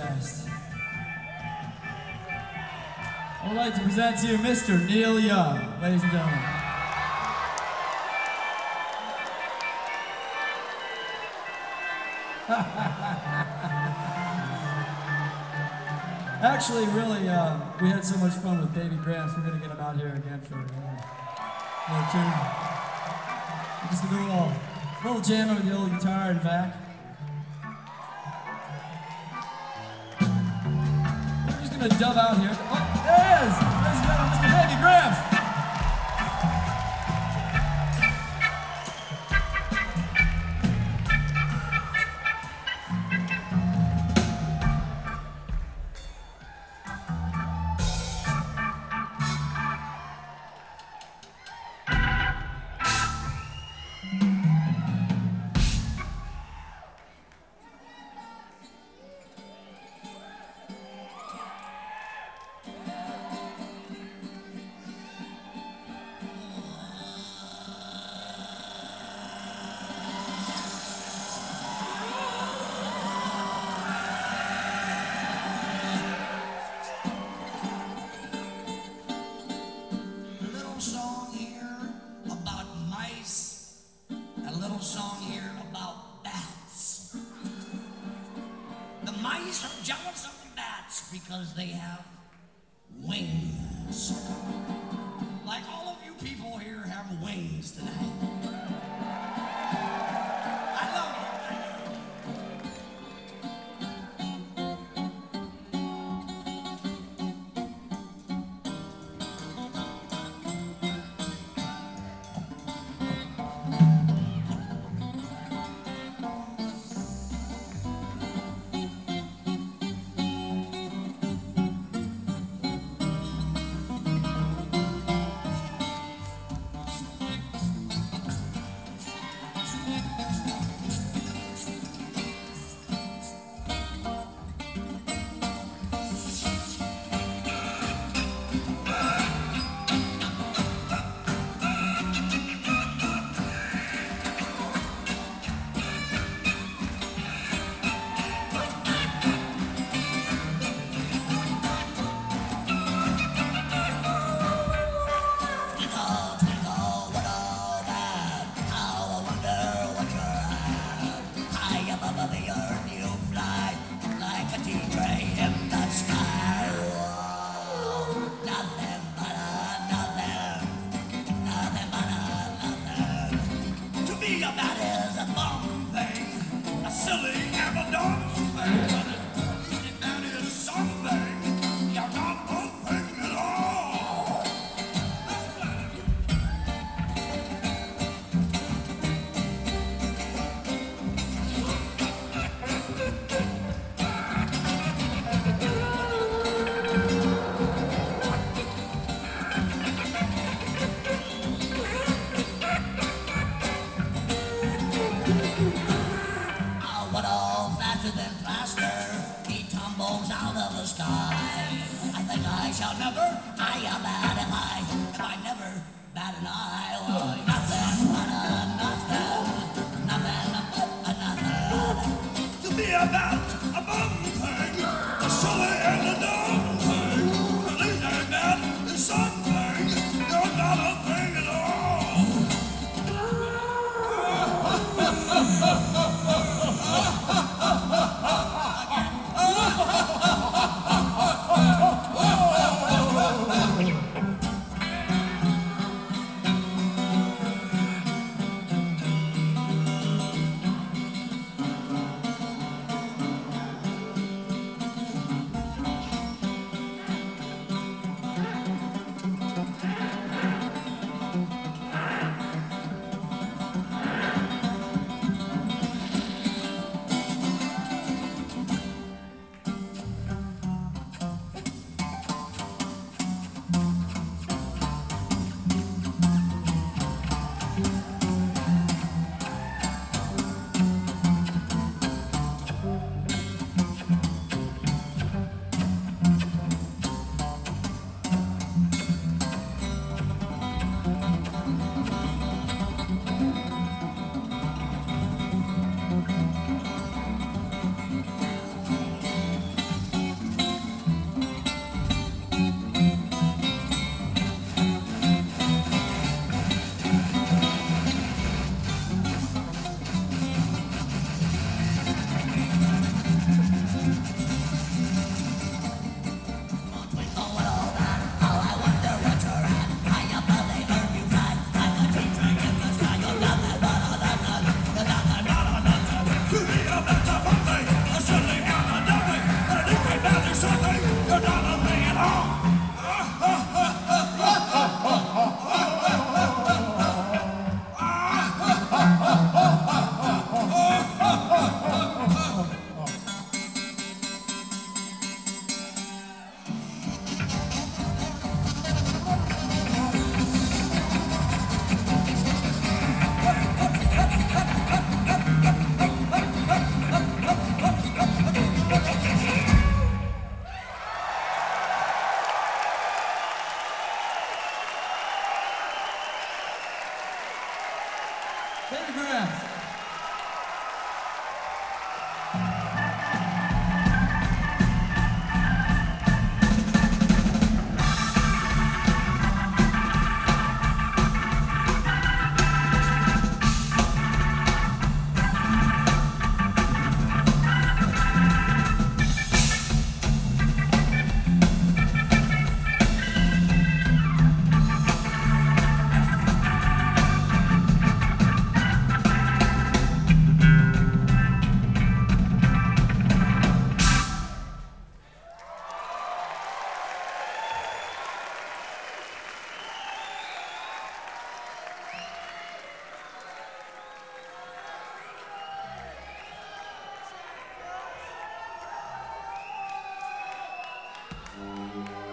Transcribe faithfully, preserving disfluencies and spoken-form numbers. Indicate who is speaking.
Speaker 1: Fest. I would like to present to you Mister Neil Young, ladies and gentlemen. Actually, really, uh, we had so much fun with Baby Gramps, we're going to get him out here again for another, another tune. We're just going to do a little, a little jam over the old guitar in the back. We're just going to dub out here. Oh, there it is! Ladies and gentlemen, Mister Baby Gramps!
Speaker 2: Mice are jealous of the bats because they have wings. Like all of you people here have wings tonight. I love you. Thank you.